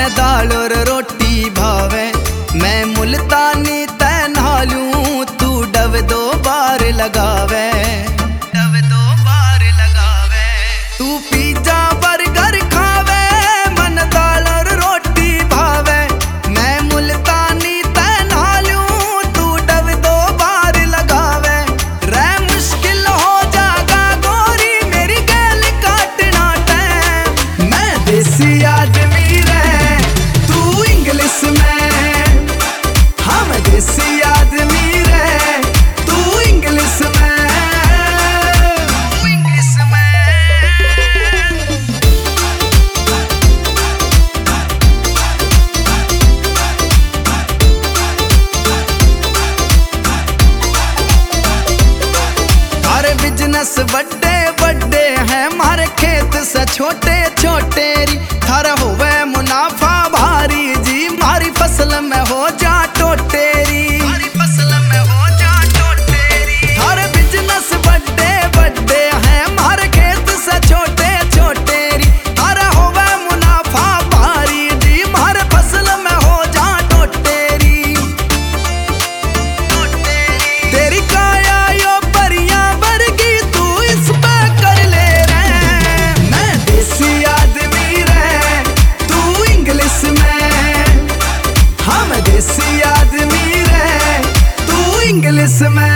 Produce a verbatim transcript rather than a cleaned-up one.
मने दाल और रोटी भावे, मैं मुल्तानी तै नालूं, तू डब दो बार लगावे, डब दो बार लगावे। तू पिज्जा बर्गर खावे, मन दाल और रोटी भावे, मैं मुल्तानी तै नालूं, तू डब दो बार लगावे। रे मुश्किल हो जागा गोरी मेरी गैल काटना टैम, मैं देसी आदमी रे तू इंग्लिश में, हम देसी आदमी रे तू इंग्लिश में, तू इंग्लिश में। हमारे बिजनेस बड़े बड़े हैं, मारे खेत से छोटे छोटे री, थारा होवे मुनाफा भारी जी, मारी फसल में हो जा टोटेरी, मारी फसल में हो जा टोटेरी। थारे बिजनेस बड़े बड़े हैं, मारे खेत से छोटे छोटे री, थारा होवे मुनाफा भारी जी, मारे फसल में हो जा टोटेरी, टोटेरी। तेरी काया यो परियां वर्गी, तू इस पे कर ले रे, मैं देसी आदमी रे तू इंग्लिश में, हम देसी आदमी रे तू इंग्लिश में।